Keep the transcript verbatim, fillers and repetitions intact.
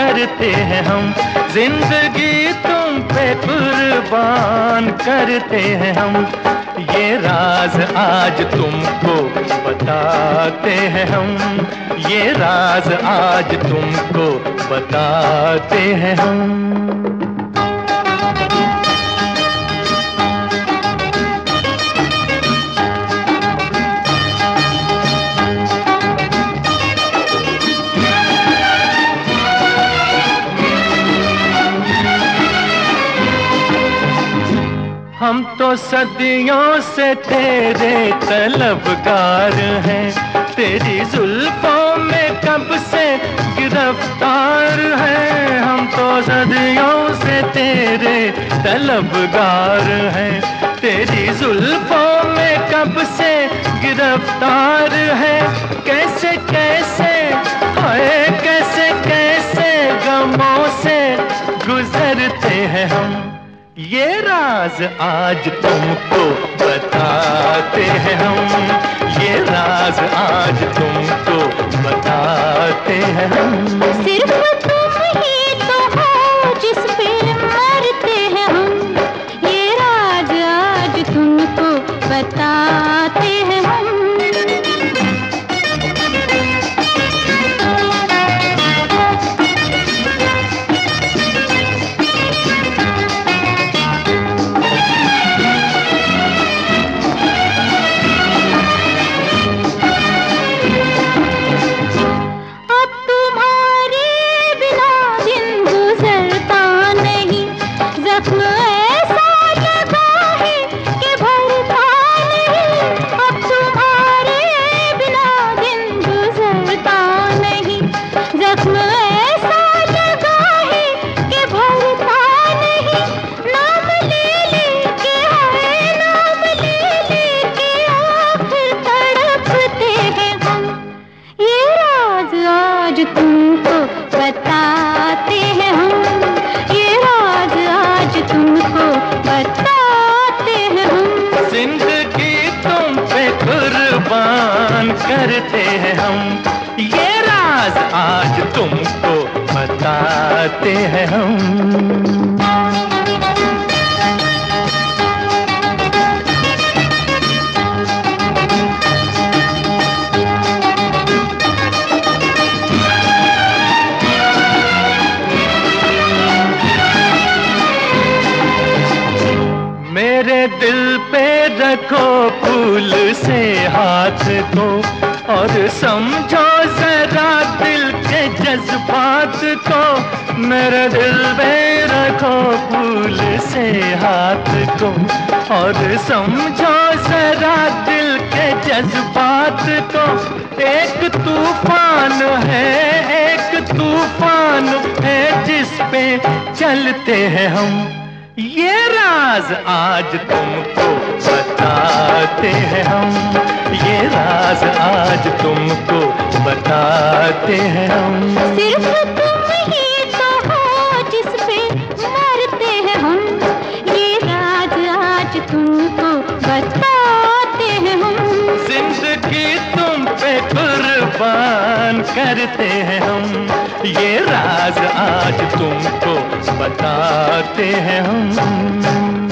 करते हैं हम, जिंदगी तुम पे कुर्बान करते हैं हम। ये राज आज तुमको बताते हैं हम, ये राज आज तुमको बताते हैं हम। हम तो सदियों से तेरे तलबगार हैं, तेरी जुल्फों में कब से गिरफ्तार हैं। हम तो सदियों से तेरे तलबगार हैं, तेरी जुल्फों में कब से गिरफ्तार हैं। कैसे कैसे हाय कैसे कैसे गमों से गुजरते हैं हम, ये राज आज तुमको बताते हैं हम, ये राज आज तुमको बताते हैं हम। सिर्फ तुम ही तो हो जिस पे मरते हैं हम, ये राज आज तुमको बताते हैं हम। तुमको बताते हैं हम, ये राज आज तुमको बताते हैं हम। जिंदगी तुम पे कुर्बान करते हैं हम, ये राज आज तुमको बताते हैं हम। मेरे दिल पे रखो फूल से हाथ को, और समझो जरा दिल के जज्बात को। मेरे दिल पे रखो फूल से हाथ को, और समझो जरा दिल के जज्बात को। एक तूफान है, एक तूफान है जिस पे चलते हैं हम, ये राज आज तुमको बताते हैं हम, ये राज आज तुमको बताते हैं हम। सिर्फ तुम ही तो हो जिस पे मरते हैं हम, ये राज आज तुमको बताते हैं हम। जिंदगी तुम पे कुर्बान करते हैं हम, ये राज आज तुमको बताते हैं हम।